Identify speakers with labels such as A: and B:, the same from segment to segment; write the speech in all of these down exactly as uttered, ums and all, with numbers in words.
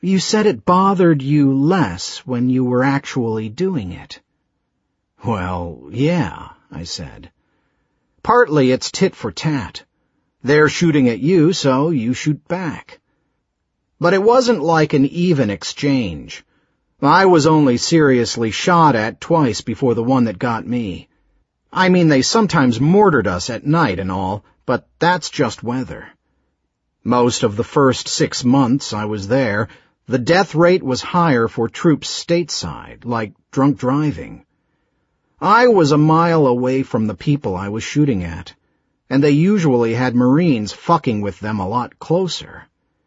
A: You said it bothered you less when you were actually doing it. Well, yeah, I said. Partly it's tit for tat. They're shooting at you, so you shoot back. But it wasn't like an even exchange. I was only seriously shot at twice before the one that got me. I mean, they sometimes mortared us at night and all, but that's just weather. Most of the first six months I was there, the death rate was higher for troops stateside, like drunk driving. I was a mile away from the people I was shooting at, and they usually had Marines fucking with them a lot closer.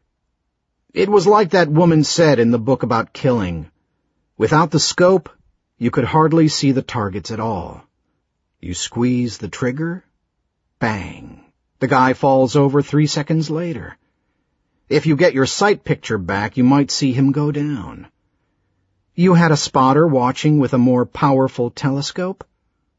A: It was like that woman said in the book about killing. Without the scope, you could hardly see the targets at all. You squeeze the trigger, bang. The guy falls over three seconds later. If you get your sight picture back, you might see him go down. You had a spotter watching with a more powerful telescope?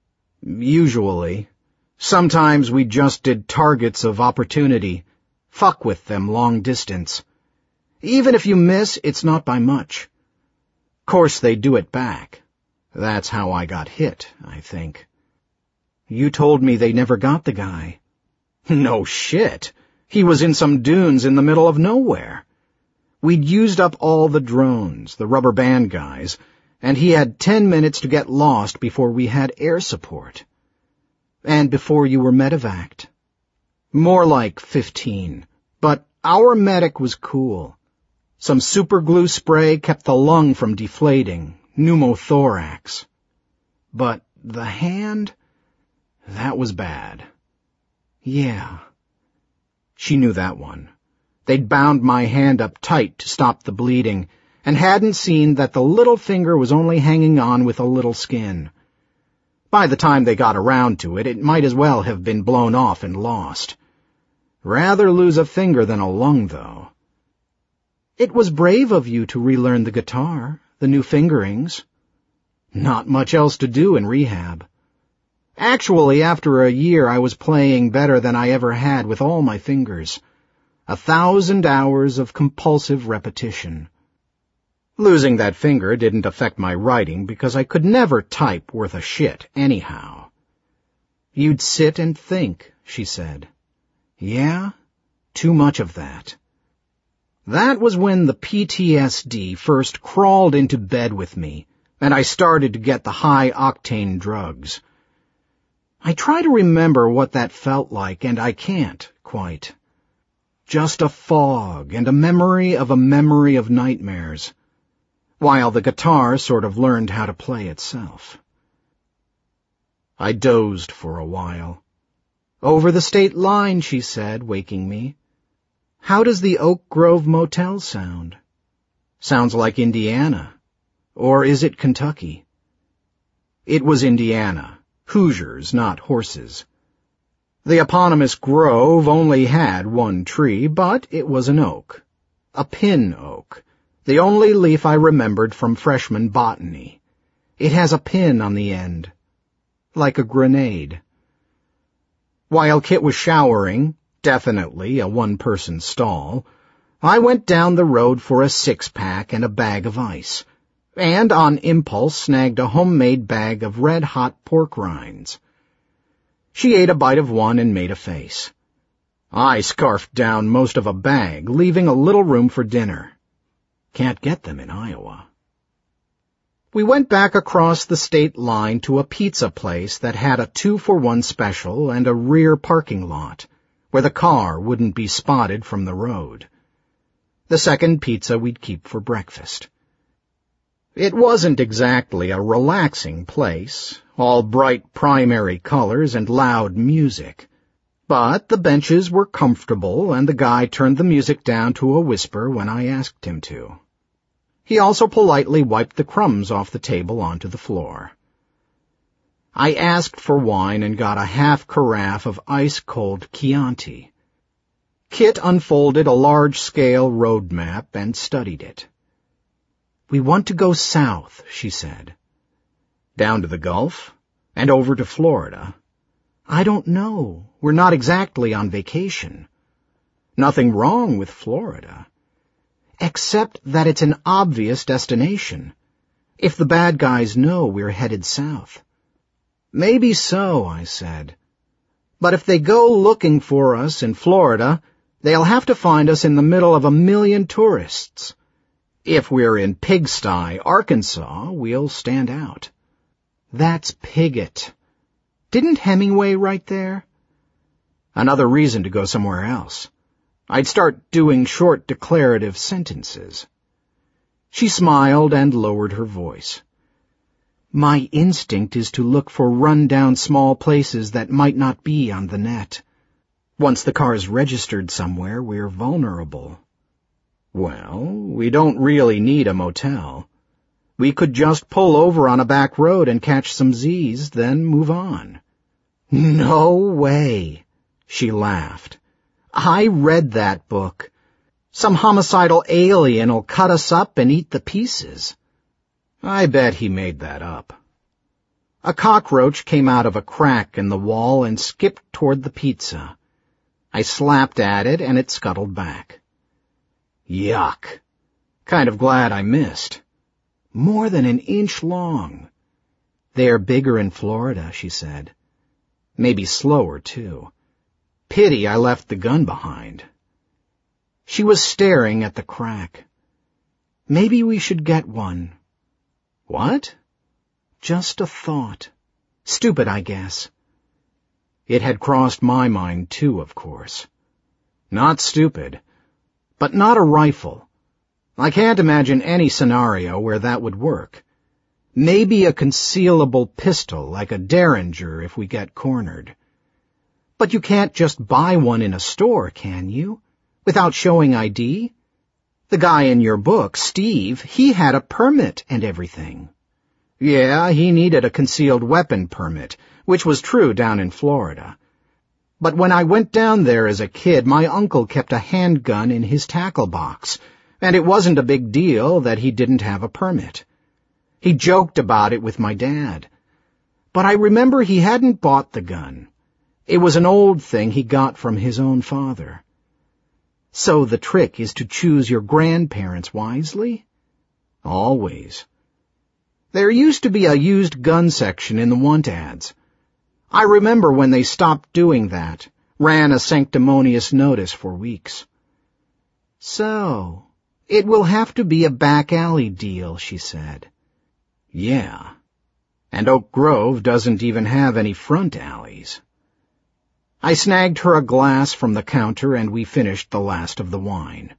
A: Usually. Sometimes we just did targets of opportunity. Fuck with them long distance. Even if you miss, it's not by much. Course they do it back. That's how I got hit, I think. You told me they never got the guy. No shit. He was in some dunes in the middle of nowhere. We'd used up all the drones, the rubber band guys, and he had ten minutes to get lost before we had air support. And before you were medevaced. More like fifteen. But our medic was cool. Some superglue spray kept the lung from deflating, pneumothorax. But the hand? That was bad. Yeah. She knew that one. They'd bound my hand up tight to stop the bleeding, and hadn't seen that the little finger was only hanging on with a little skin. By the time they got around to it, it might as well have been blown off and lost. Rather lose a finger than a lung, though. It was brave of you to relearn the guitar, the new fingerings. Not much else to do in rehab. Actually, after a year I was playing better than I ever had with all my fingers. A thousand hours of compulsive repetition. Losing that finger didn't affect my writing because I could never type worth a shit anyhow. You'd sit and think, she said. Yeah? Too much of that. That was when the P T S D first crawled into bed with me, and I started to get the high-octane drugs. I try to remember what that felt like, and I can't, quite. Just a fog and a memory of a memory of nightmares, while the guitar sort of learned how to play itself. I dozed for a while. Over the state line, she said, waking me. How does the Oak Grove Motel sound? Sounds like Indiana. Or is it Kentucky? It was Indiana. Hoosiers, not horses. The eponymous grove only had one tree, but it was an oak. A pin oak. The only leaf I remembered from freshman botany. It has a pin on the end. Like a grenade. While Kit was showering, definitely a one-person stall, I went down the road for a six-pack and a bag of ice, and on impulse snagged a homemade bag of red-hot pork rinds. She ate a bite of one and made a face. I scarfed down most of a bag, leaving a little room for dinner. Can't get them in Iowa. We went back across the state line to a pizza place that had a two-for-one special and a rear parking lot, where the car wouldn't be spotted from the road. The second pizza we'd keep for breakfast. It wasn't exactly a relaxing place, all bright primary colors and loud music, but the benches were comfortable and the guy turned the music down to a whisper when I asked him to. He also politely wiped the crumbs off the table onto the floor. I asked for wine and got a half carafe of ice-cold Chianti. Kit unfolded a large-scale road map and studied it. We want to go south, she said. Down to the Gulf? And over to Florida? I don't know. We're not exactly on vacation. Nothing wrong with Florida. accept that it's an obvious destination, if the bad guys know we're headed south. Maybe so, I said. But if they go looking for us in Florida, they'll have to find us in the middle of a million tourists. If we're in Pigsty, Arkansas, we'll stand out. That's Piggott. Didn't Hemingway write there? Another reason to go somewhere else. I'd start doing short declarative sentences. She smiled and lowered her voice. My instinct is to look for run-down small places that might not be on the net. Once the car's registered somewhere, we're vulnerable. Well, we don't really need a motel. We could just pull over on a back road and catch some Z's, then move on. No way, she laughed. I read that book. Some homicidal alien'll cut us up and eat the pieces. I bet he made that up. A cockroach came out of a crack in the wall and skipped toward the pizza. I slapped at it and it scuttled back. Yuck. Kind of glad I missed. More than an inch long. They're bigger in Florida, she said. Maybe slower, too. Pity I left the gun behind. She was staring at the crack. Maybe we should get one. What? Just a thought. Stupid, I guess. It had crossed my mind, too, of course. Not stupid, but not a rifle. I can't imagine any scenario where that would work. Maybe a concealable pistol, like a Derringer, if we get cornered. But you can't just buy one in a store, can you? Without showing I D? The guy in your book, Steve, he had a permit and everything. Yeah, he needed a concealed weapon permit, which was true down in Florida. But when I went down there as a kid, my uncle kept a handgun in his tackle box, and it wasn't a big deal that he didn't have a permit. He joked about it with my dad. But I remember he hadn't bought the gun. It was an old thing he got from his own father. So the trick is to choose your grandparents wisely? Always. There used to be a used gun section in the want ads. I remember when they stopped doing that, ran a sanctimonious notice for weeks. So, it will have to be a back alley deal, she said. Yeah, and Oak Grove doesn't even have any front alleys. I snagged her a glass from the counter and we finished the last of the wine.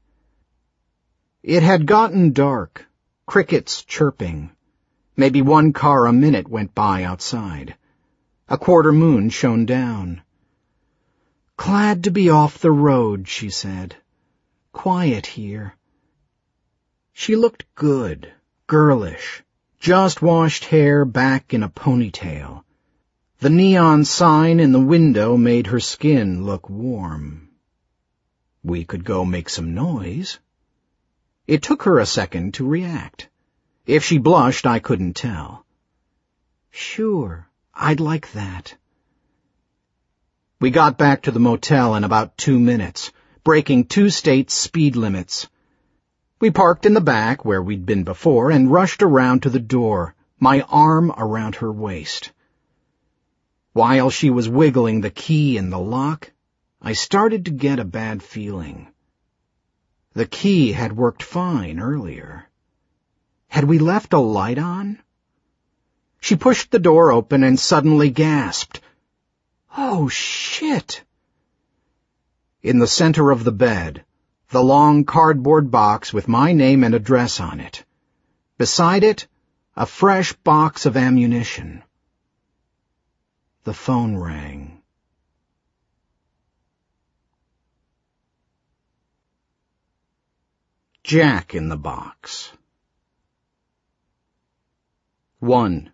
A: It had gotten dark, crickets chirping. Maybe one car a minute went by outside. A quarter moon shone down. Glad to be off the road, she said. Quiet here. She looked good, girlish, just washed hair back in a ponytail. The neon sign in the window made her skin look warm. We could go make some noise. It took her a second to react. If she blushed, I couldn't tell. Sure, I'd like that. We got back to the motel in about two minutes, breaking two state speed limits. We parked in the back, where we'd been before, and rushed around to the door, my arm around her waist. While she was wiggling the key in the lock, I started to get a bad feeling. The key had worked fine earlier. Had we left a light on? She pushed the door open and suddenly gasped. Oh, shit! In the center of the bed, the long cardboard box with my name and address on it. Beside it, a fresh box of ammunition. The phone rang. Jack in the box. One.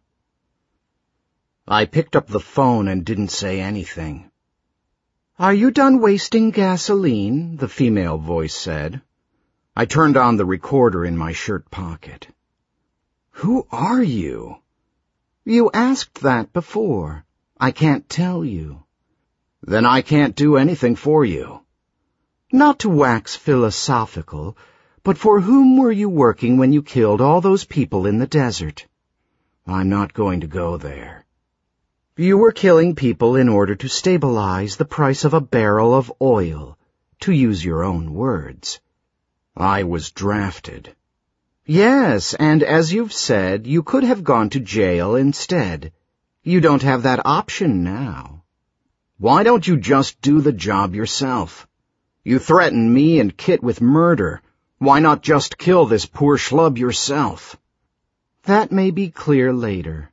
A: I picked up the phone and didn't say anything. Are you done wasting gasoline? The female voice said. I turned on the recorder in my shirt pocket. Who are you? You asked that before. I can't tell you. Then I can't do anything for you. Not to wax philosophical, But for whom were you working when you killed all those people in the desert? I'm not going to go there. You were killing people in order to stabilize the price of a barrel of oil, to use your own words. I was drafted. Yes, and as you've said, you could have gone to jail instead. You don't have that option now. Why don't you just do the job yourself? You threaten me and Kit with murder. Why not just kill this poor schlub yourself? That may be clear later.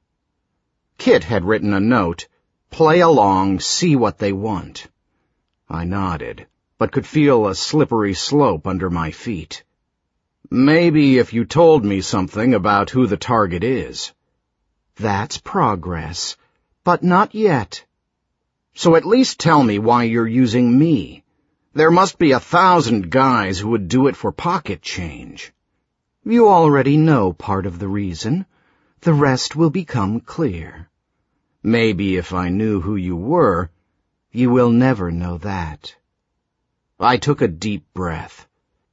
A: Kit had written a note, play along, see what they want. I nodded, but could feel a slippery slope under my feet. Maybe if you told me something about who the target is. That's progress, but not yet. So at least tell me why you're using me. There must be a thousand guys who would do it for pocket change. You already know part of the reason. The rest will become clear. Maybe if I knew who you were, you will never know that. I took a deep breath.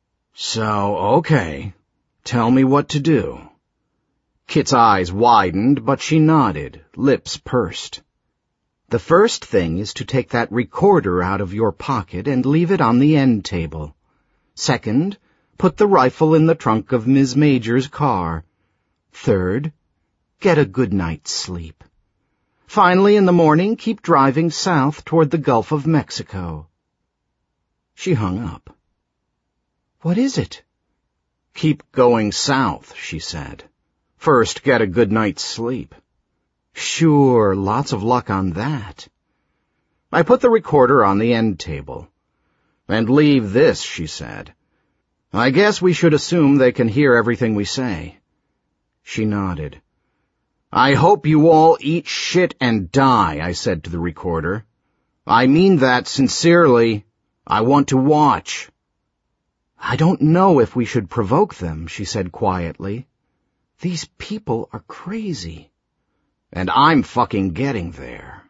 A: So, okay. Tell me what to do. Kit's eyes widened, but she nodded, lips pursed. The first thing is to take that recorder out of your pocket and leave it on the end table. Second, put the rifle in the trunk of Miz Major's car. Third, get a good night's sleep. Finally, in the morning, keep driving south toward the Gulf of Mexico. She hung up. What is it? Keep going south, she said. First, get a good night's sleep. Sure, lots of luck on that. I put the recorder on the end table. And leave this, she said. I guess we should assume they can hear everything we say. She nodded. I hope you all eat shit and die, I said to the recorder. I mean that sincerely. I want to watch. I don't know if we should provoke them, she said quietly. These people are crazy. And I'm fucking getting there.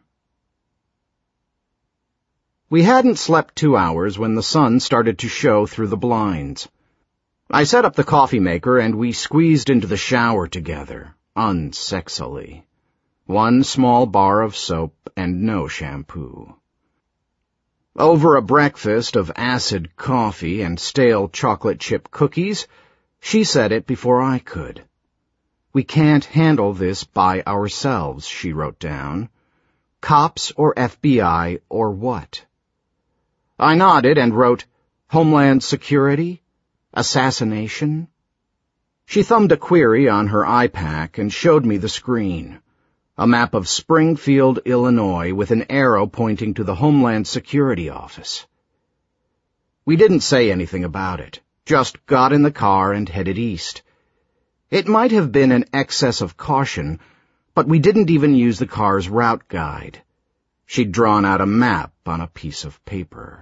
A: We hadn't slept two hours when the sun started to show through the blinds. I set up the coffee maker and we squeezed into the shower together, unsexily. One small bar of soap and no shampoo. Over a breakfast of acid coffee and stale chocolate chip cookies, she said it before I could. We can't handle this by ourselves, she wrote down. Cops or F B I or what? I nodded and wrote, Homeland Security? Assassination? She thumbed a query on her iPad and showed me the screen. A map of Springfield, Illinois, with an arrow pointing to the Homeland Security office. We didn't say anything about it, just got in the car and headed east. It might have been an excess of caution, but we didn't even use the car's route guide. She'd drawn out a map on a piece of paper.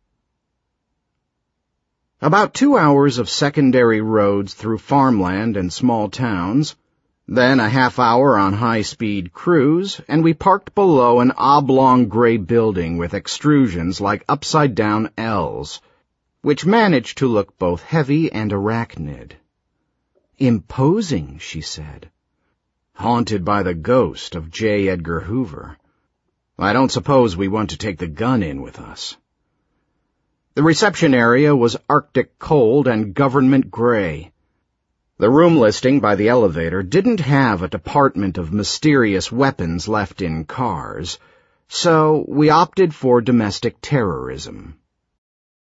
A: About two hours of secondary roads through farmland and small towns, then a half hour on high-speed cruise, and we parked below an oblong gray building with extrusions like upside-down L's, which managed to look both heavy and arachnid. Imposing, she said. Haunted by the ghost of J. Edgar Hoover. I don't suppose we want to take the gun in with us. The reception area was Arctic cold and government gray. The room listing by the elevator didn't have a department of mysterious weapons left in cars, so we opted for domestic terrorism.